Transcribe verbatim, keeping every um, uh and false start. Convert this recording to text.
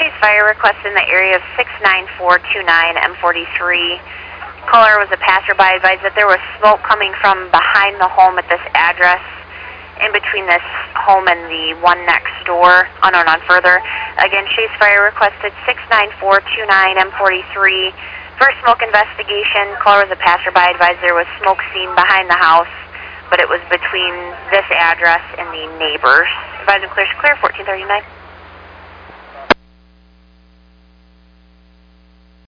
Chase Fire request in the area of six nine four two nine M forty-three. Caller was a passerby, advised that there was smoke coming from behind the home at this address, in between this home and the one next door, unknown on further. Again, Chase Fire requested six nine four two nine M forty-three. For smoke investigation, caller was a passerby, advised there was smoke seen behind the house, but it was between this address and the neighbors. Advised and clear, clear, fourteen thirty-nine.